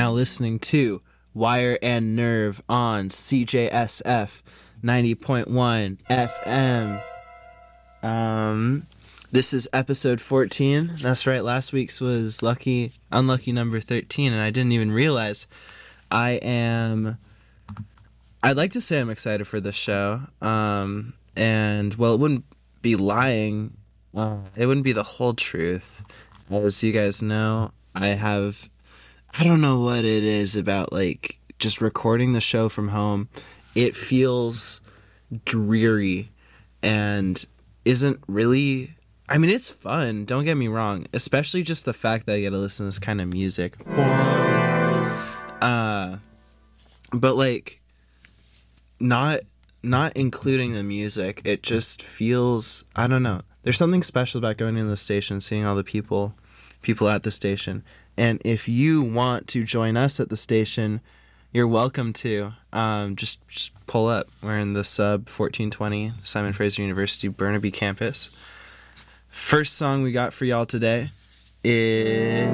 now listening to Wire and Nerve on CJSF 90.1 FM. This is episode 14. That's right, last week's was unlucky number 13, and I didn't even realize. I'd like to say I'm excited for this show. And, well, it wouldn't be lying. It wouldn't be the whole truth. As you guys know, I don't know what it is about, like, just recording the show from home. It feels dreary and isn't really... I mean, it's fun, don't get me wrong. Especially just the fact that I get to listen to this kind of music. But, like, not including the music, it just feels... I don't know. There's something special about going into the station, seeing all the people at the station. And if you want to join us at the station, you're welcome to. Just pull up. We're in the sub 1420 Simon Fraser University Burnaby campus. First song we got for y'all today is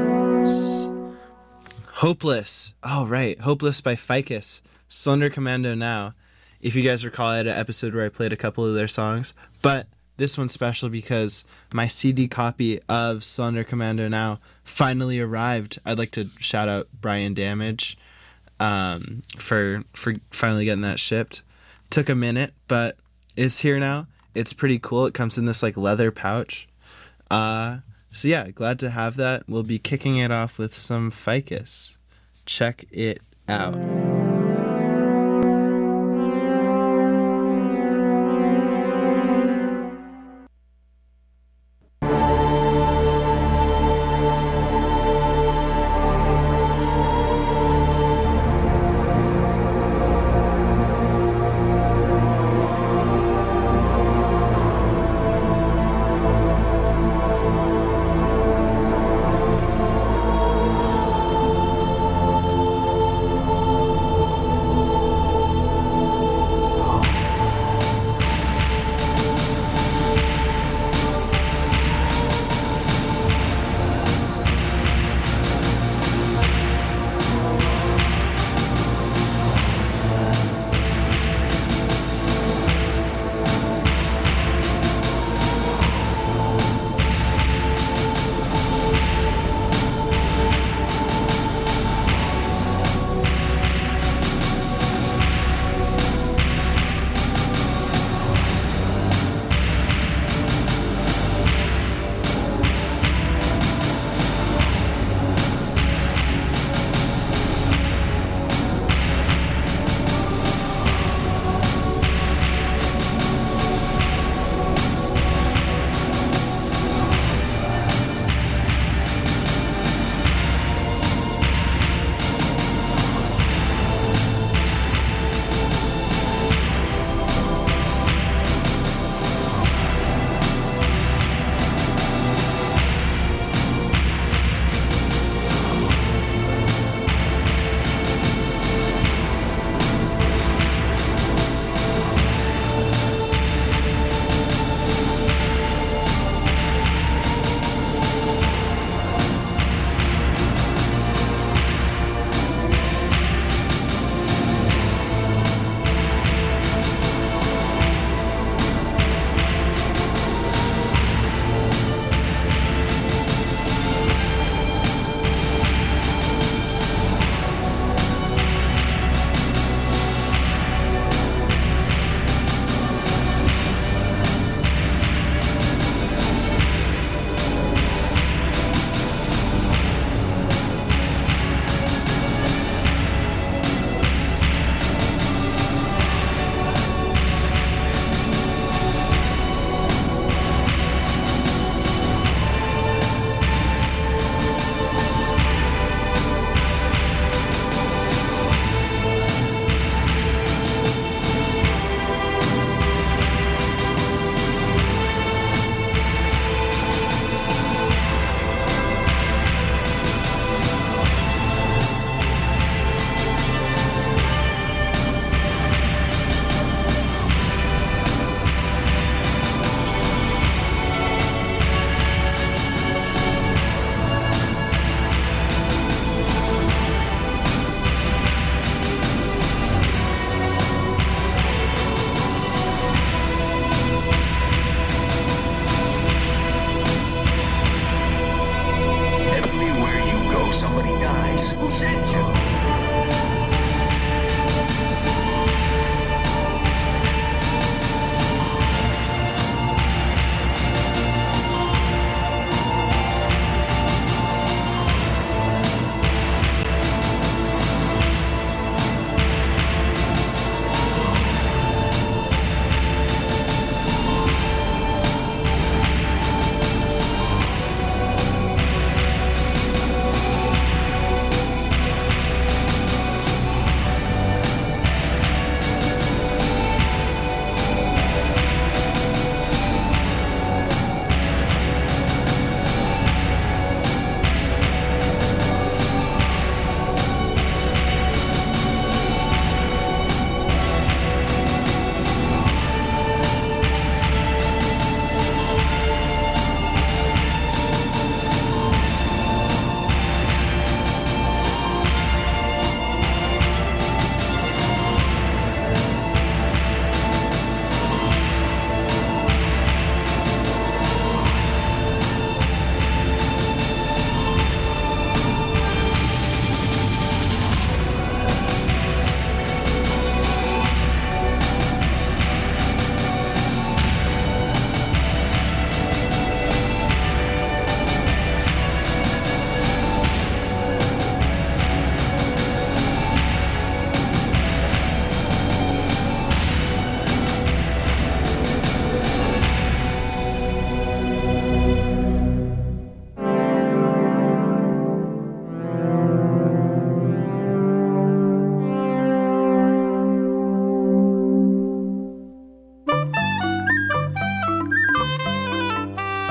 Hopeless. Oh, right. Hopeless by Ficus. Sonderkommando Now. If you guys recall, I had an episode where I played a couple of their songs. But this one's special because my CD copy of Sonderkommando Now finally arrived. I'd like to shout out Brian Damage for finally getting that shipped. Took a minute, but it's here now. It's pretty cool. It comes in this like leather pouch. So yeah, glad to have that. We'll be kicking it off with some Ficus. Check it out.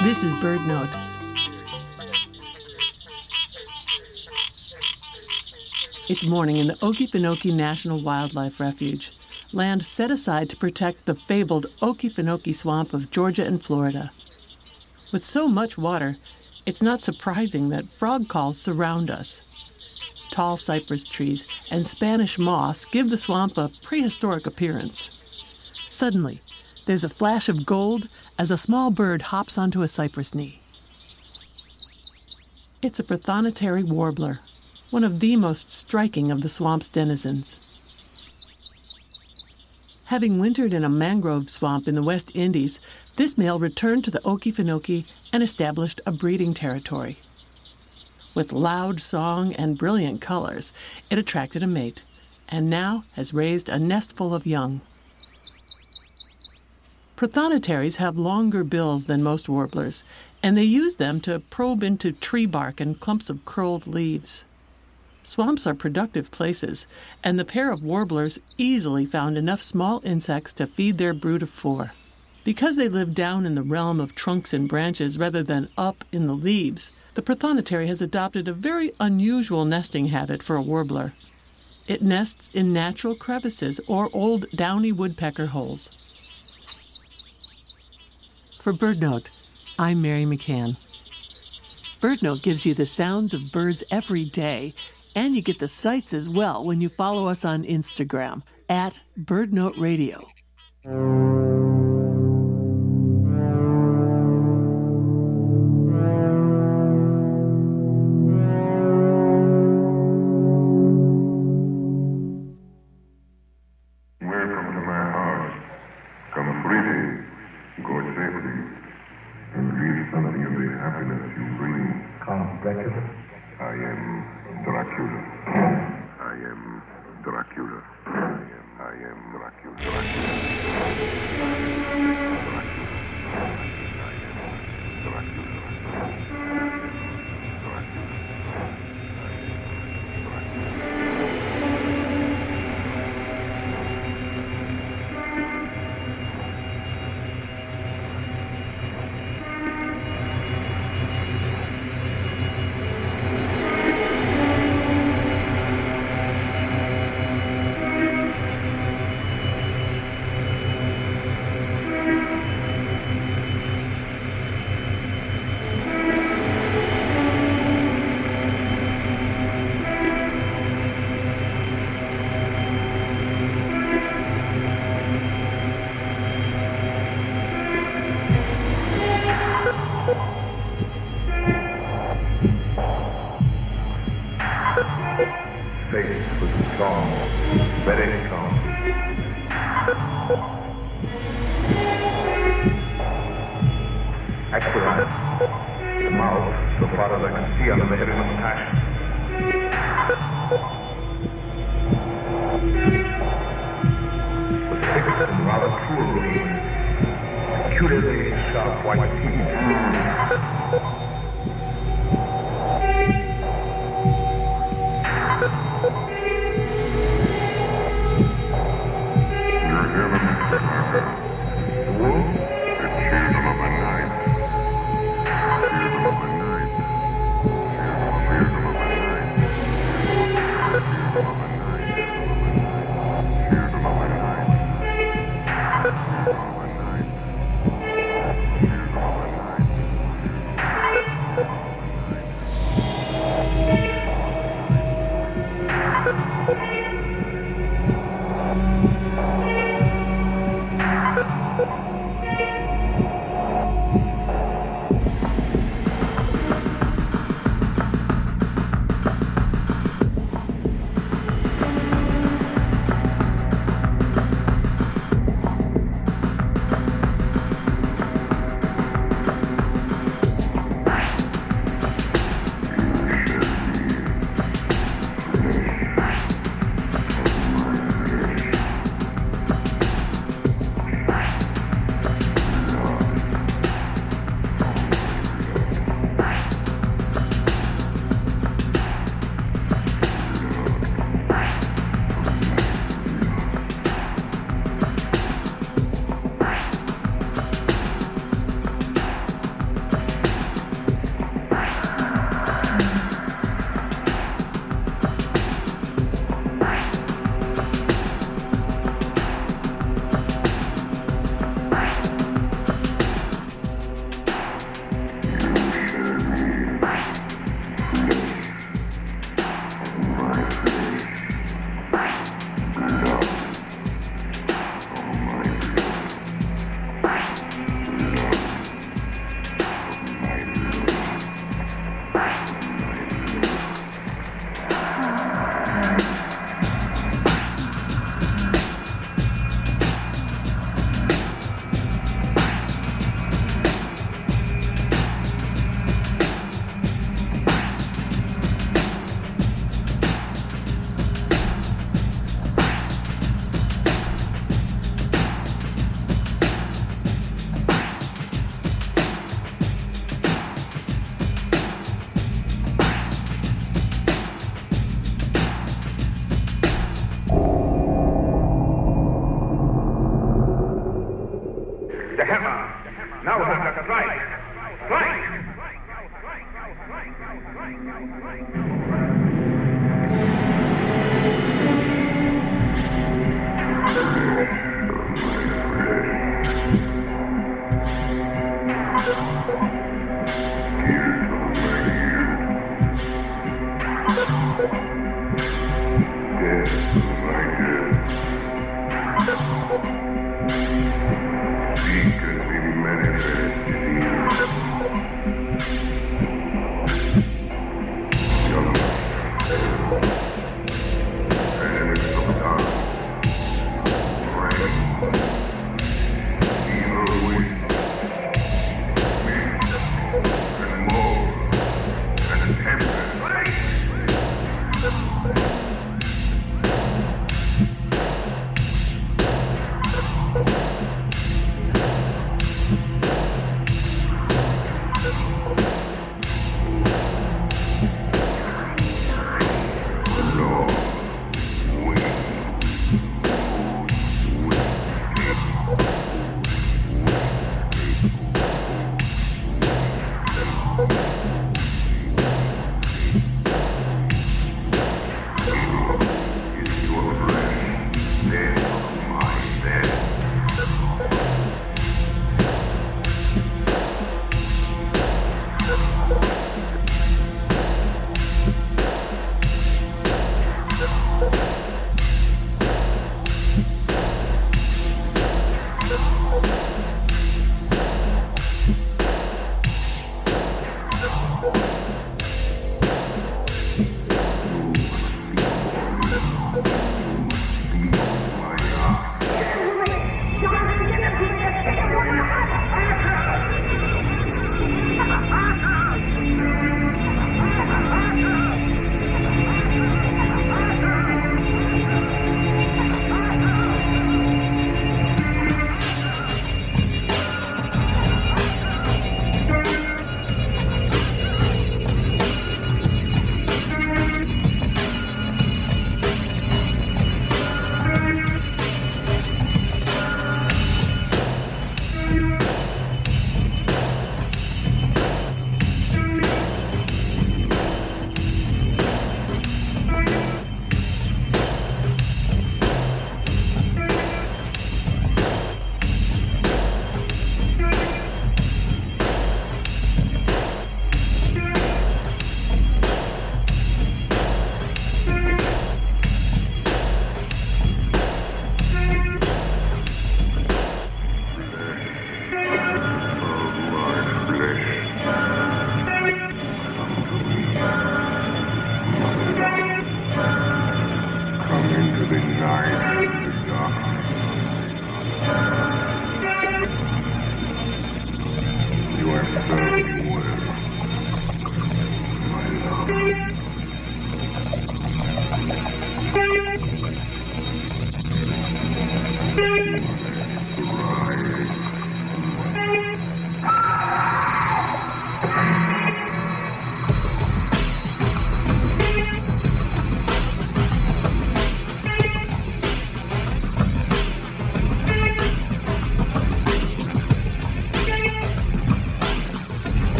This is Bird Note. It's morning in the Okefenokee National Wildlife Refuge, land set aside to protect the fabled Okefenokee Swamp of Georgia and Florida. With so much water, it's not surprising that frog calls surround us. Tall cypress trees and Spanish moss give the swamp a prehistoric appearance. Suddenly, there's a flash of gold as a small bird hops onto a cypress knee. It's a prothonotary warbler, one of the most striking of the swamp's denizens. Having wintered in a mangrove swamp in the West Indies, this male returned to the Okefenokee and established a breeding territory. With loud song and brilliant colors, it attracted a mate, and now has raised a nestful of young. Prothonotaries have longer bills than most warblers, and they use them to probe into tree bark and clumps of curled leaves. Swamps are productive places, and the pair of warblers easily found enough small insects to feed their brood of 4. Because they live down in the realm of trunks and branches rather than up in the leaves, the prothonotary has adopted a very unusual nesting habit for a warbler. It nests in natural crevices or old downy woodpecker holes. For BirdNote, I'm Mary McCann. BirdNote gives you the sounds of birds every day, and you get the sights as well when you follow us on Instagram at BirdNote Radio. Welcome to my house. Come freely, go safely, and leave something of the happiness you bring. Count Dracula. I am Dracula. I am Dracula. I am Dracula. Face was strong, very strong. Aquiline, the mouth, so far as I can see under the heavy mustache. Was fixed and rather cruel looking, peculiarly sharp white teeth. The wolf? The children of the night. Children of the night. Children of the night. Children of the night. Children of the night. Children of the night. Children of the night. the hammer. Now have the strike. Strike!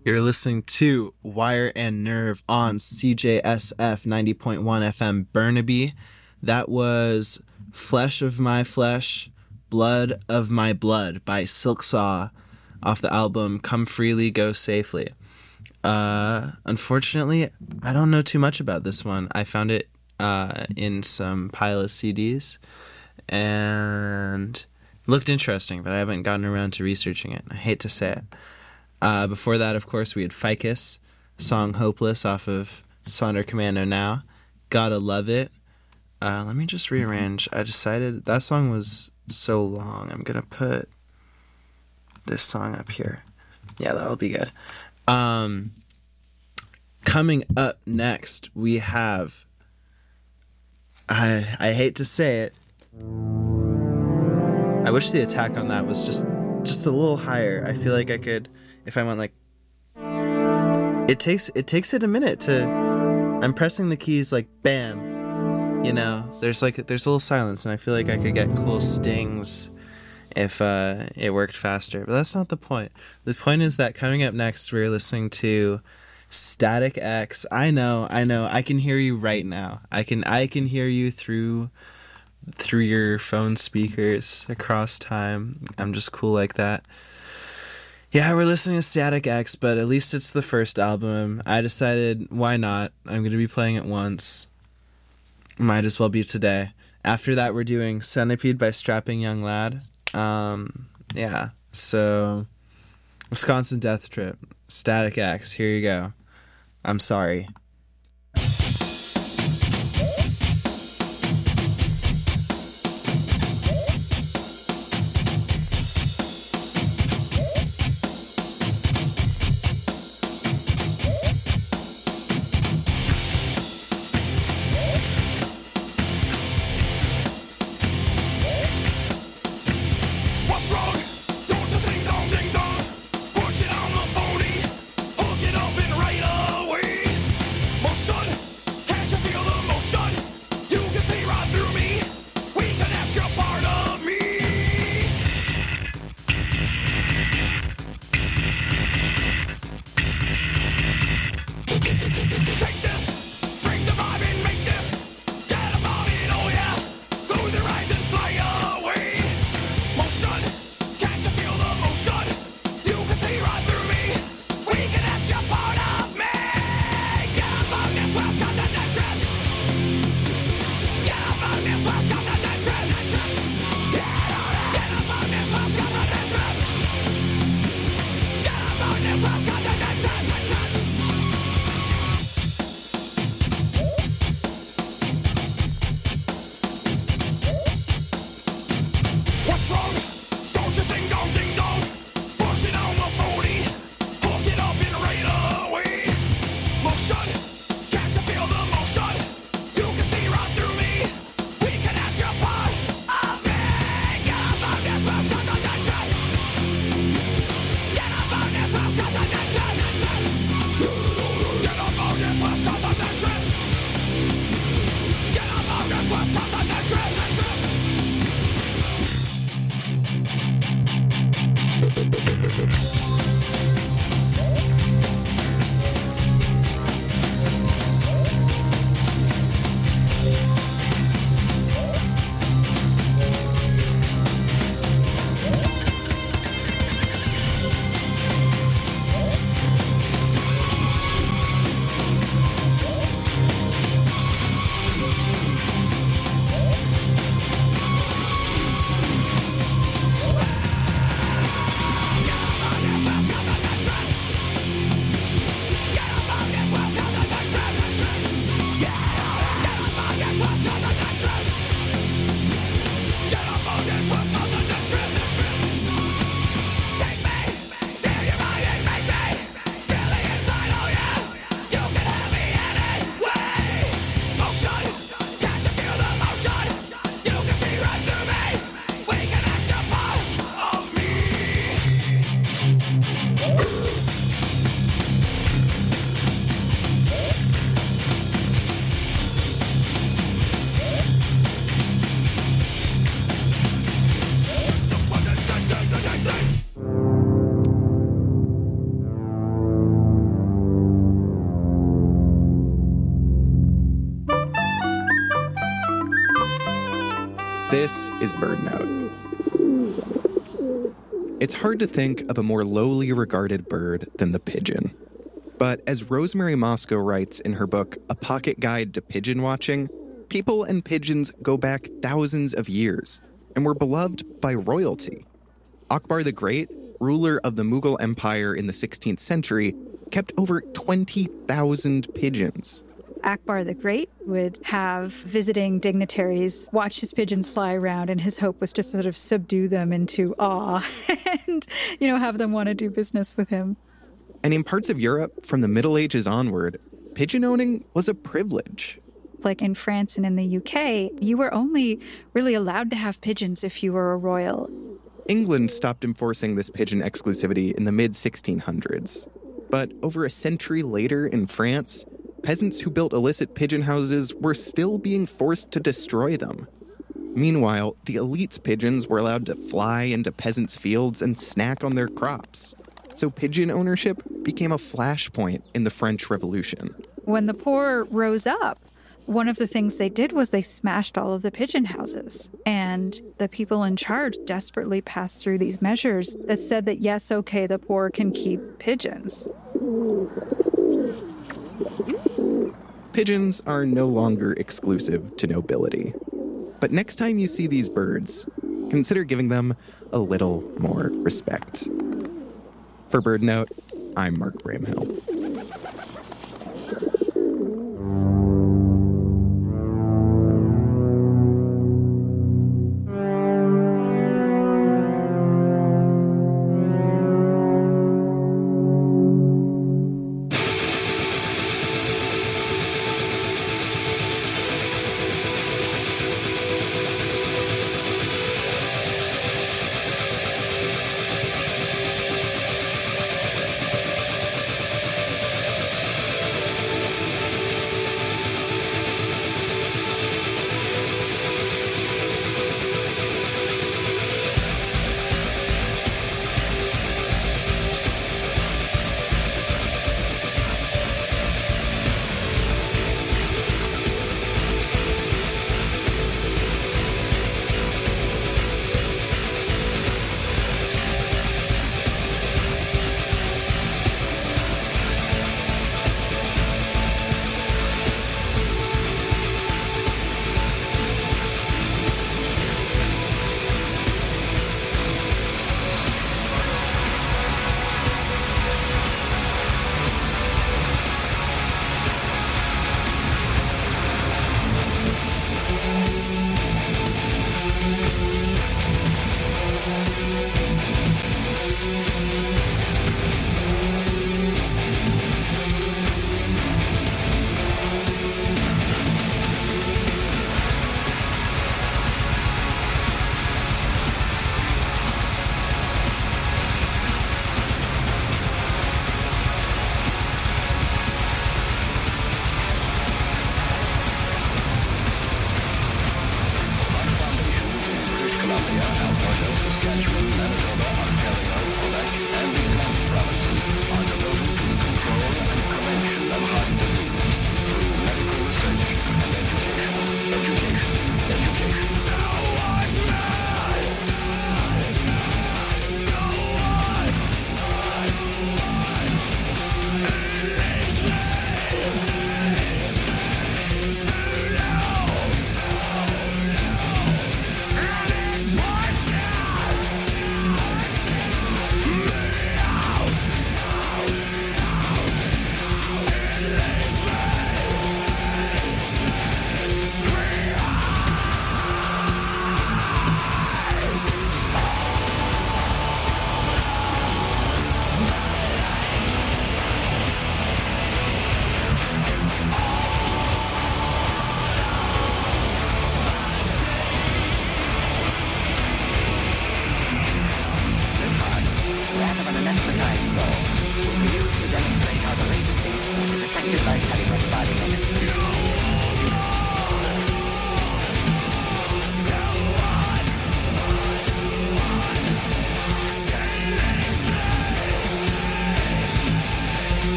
You're listening to Wire and Nerve on CJSF 90.1 FM Burnaby. That was Flesh of My Flesh, Blood of My Blood by Silksaw off the album Come Freely, Go Safely. Unfortunately, I don't know too much about this one. I found it in some pile of CDs and it looked interesting, but I haven't gotten around to researching it. I hate to say it. Before that, of course, we had Ficus, song Hopeless off of Sonder Commando Now. Gotta Love It. Let me just rearrange. I decided that song was so long. I'm gonna put this song up here. Yeah, that'll be good. Coming up next, we have... I hate to say it. I wish the attack on that was just a little higher. I feel like I could... If I went like, it takes it a minute to. I'm pressing the keys like bam, you know. There's a little silence, and I feel like I could get cool stings if it worked faster. But that's not the point. The point is that coming up next, we're listening to Static X. I know. I can hear you right now. I can hear you through your phone speakers across time. I'm just cool like that. Yeah, we're listening to Static X, but at least it's the first album. I decided, why not? I'm going to be playing it once. Might as well be today. After that, we're doing Centipede by Strapping Young Lad. Yeah, so Wisconsin Death Trip, Static X, here you go. I'm sorry. Push it on the pony, hook it up and right away. This is BirdNote. It's hard to think of a more lowly regarded bird than the pigeon. But as Rosemary Mosco writes in her book, A Pocket Guide to Pigeon Watching, people and pigeons go back thousands of years and were beloved by royalty. Akbar the Great, ruler of the Mughal Empire in the 16th century, kept over 20,000 pigeons. Akbar the Great would have visiting dignitaries watch his pigeons fly around, and his hope was to sort of subdue them into awe and, have them want to do business with him. And in parts of Europe, from the Middle Ages onward, pigeon owning was a privilege. Like in France and in the UK, you were only really allowed to have pigeons if you were a royal. England stopped enforcing this pigeon exclusivity in the mid-1600s. But over a century later in France, peasants who built illicit pigeon houses were still being forced to destroy them. Meanwhile, the elite's pigeons were allowed to fly into peasants' fields and snack on their crops. So pigeon ownership became a flashpoint in the French Revolution. When the poor rose up, one of the things they did was they smashed all of the pigeon houses. And the people in charge desperately passed through these measures that said that, yes, okay, the poor can keep pigeons. Pigeons are no longer exclusive to nobility. But next time you see these birds, consider giving them a little more respect. For BirdNote, I'm Mark Bramhill.